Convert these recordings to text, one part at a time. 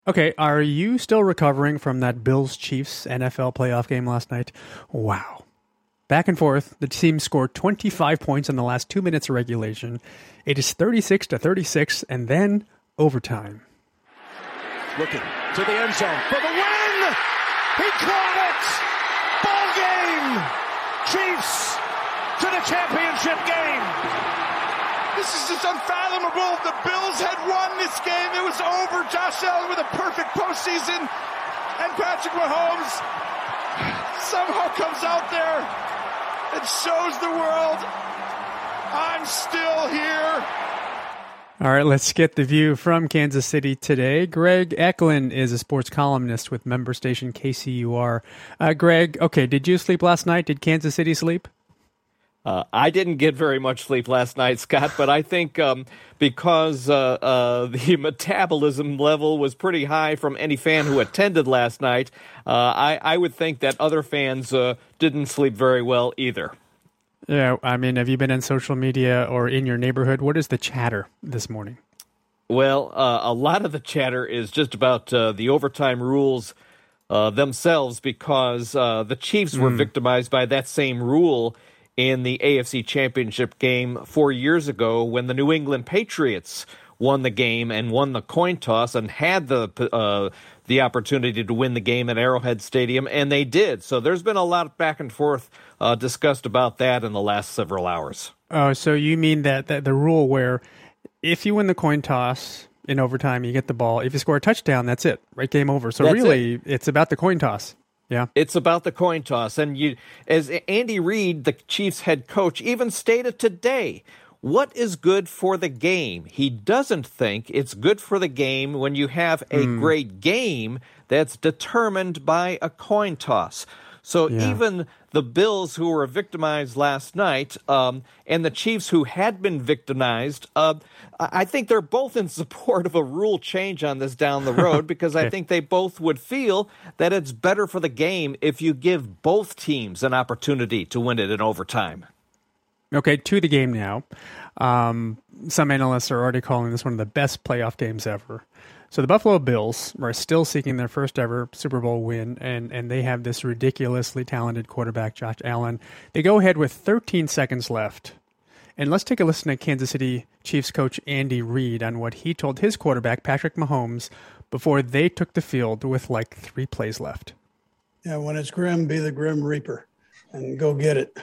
Okay, are you still recovering from that Bills-Chiefs NFL playoff game last night? Wow. Back and forth, the team scored 25 points in the last 2 minutes of regulation. It is 36-36, and then overtime. Looking to the end zone for the win! He caught it! Ball game! Chiefs to the championship game! This is just unfathomable. The Bills had won this game. It was over. Josh Allen with a perfect postseason. And Patrick Mahomes somehow comes out there and shows the world, I'm still here. All right, let's get the view from Kansas City today. Greg Eklund is a sports columnist with member station KCUR. Greg, okay, did you sleep last night? Did Kansas City sleep? I didn't get very much sleep last night, Scott, but I think because the metabolism level was pretty high from any fan who attended last night, I would think that other fans didn't sleep very well either. Yeah, I mean, have you been in social media or in your neighborhood? What is the chatter this morning? Well, a lot of the chatter is just about the overtime rules themselves because the Chiefs were victimized by that same rule in the AFC Championship game 4 years ago when the New England Patriots won the game and won the coin toss and had the opportunity to win the game at Arrowhead Stadium, and they did. So there's been a lot of back and forth discussed about that in the last several hours. Oh, so you mean that the rule where if you win the coin toss in overtime, you get the ball. If you score a touchdown, that's it, right? Game over. So really, it's about the coin toss. Yeah, it's about the coin toss. And as Andy Reid, the Chiefs head coach, even stated today, what is good for the game? He doesn't think it's good for the game when you have a great game that's determined by a coin toss. So even the Bills, who were victimized last night, and the Chiefs, who had been victimized, I think they're both in support of a rule change on this down the road because I think they both would feel that it's better for the game if you give both teams an opportunity to win it in overtime. Okay, to the game now. Some analysts are already calling this one of the best playoff games ever. So the Buffalo Bills are still seeking their first ever Super Bowl win, and they have this ridiculously talented quarterback, Josh Allen. They go ahead with 13 seconds left. And let's take a listen to Kansas City Chiefs coach Andy Reid on what he told his quarterback, Patrick Mahomes, before they took the field with like 3 plays left. Yeah, when it's grim, be the Grim Reaper and go get it.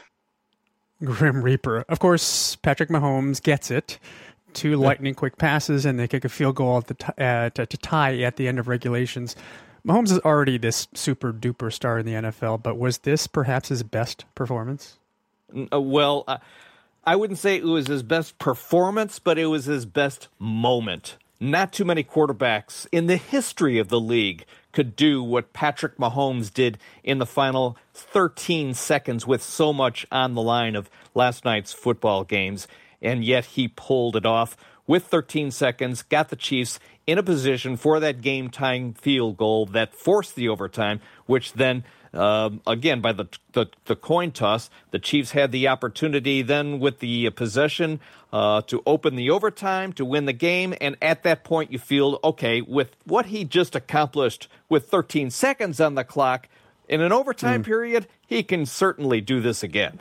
Grim Reaper. Of course, Patrick Mahomes gets it. 2 lightning-quick passes, and they kick a field goal to tie at the end of regulations. Mahomes is already this super-duper star in the NFL, but was this perhaps his best performance? Well, I wouldn't say it was his best performance, but it was his best moment. Not too many quarterbacks in the history of the league could do what Patrick Mahomes did in the final 13 seconds with so much on the line of last night's football games. And yet he pulled it off with 13 seconds, got the Chiefs in a position for that game-tying field goal that forced the overtime, which then, again, by the coin toss, the Chiefs had the opportunity then with the possession to open the overtime, to win the game. And at that point, you feel, okay, with what he just accomplished with 13 seconds on the clock, in an overtime period, he can certainly do this again.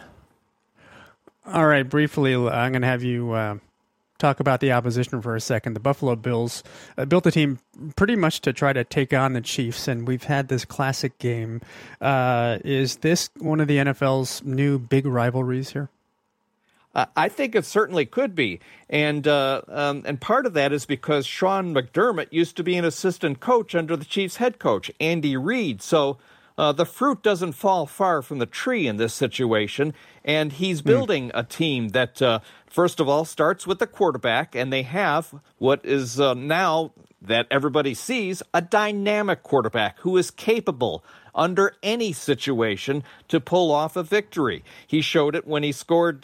All right, briefly, I'm going to have you talk about the opposition for a second. The Buffalo Bills built a team pretty much to try to take on the Chiefs, and we've had this classic game. Is this one of the NFL's new big rivalries here? I think it certainly could be, and part of that is because Sean McDermott used to be an assistant coach under the Chiefs head coach, Andy Reid. So the fruit doesn't fall far from the tree in this situation, and he's building a team that, first of all, starts with the quarterback, and they have what is now that everybody sees, a dynamic quarterback who is capable under any situation to pull off a victory. He showed it when he scored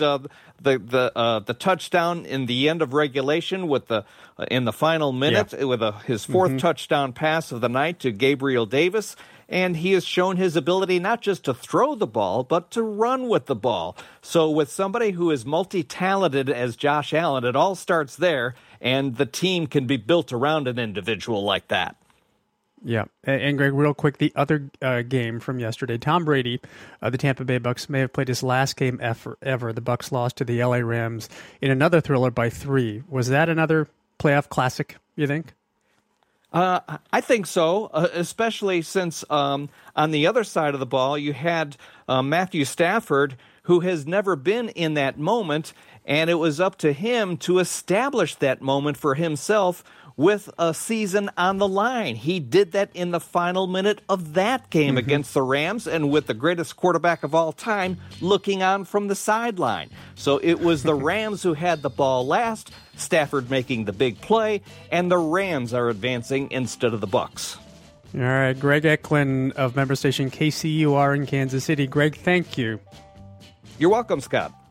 the touchdown in the end of regulation with in the final minute with his fourth touchdown pass of the night to Gabriel Davis. And he has shown his ability not just to throw the ball, but to run with the ball. So with somebody who is multi-talented as Josh Allen, it all starts there, and the team can be built around an individual like that. Yeah. And Greg, real quick, the other game from yesterday, Tom Brady, the Tampa Bay Bucks, may have played his last game ever. The Bucks lost to the LA Rams in another thriller by 3. Was that another playoff classic, you think? I think so, especially since on the other side of the ball, you had Matthew Stafford, who has never been in that moment, and it was up to him to establish that moment for himself with a season on the line. He did that in the final minute of that game against the Rams, and with the greatest quarterback of all time looking on from the sideline. So it was the Rams who had the ball last, Stafford making the big play, and the Rams are advancing instead of the Bucks. All right, Greg Eklund of member station KCUR in Kansas City. Greg, thank you. You're welcome, Scott.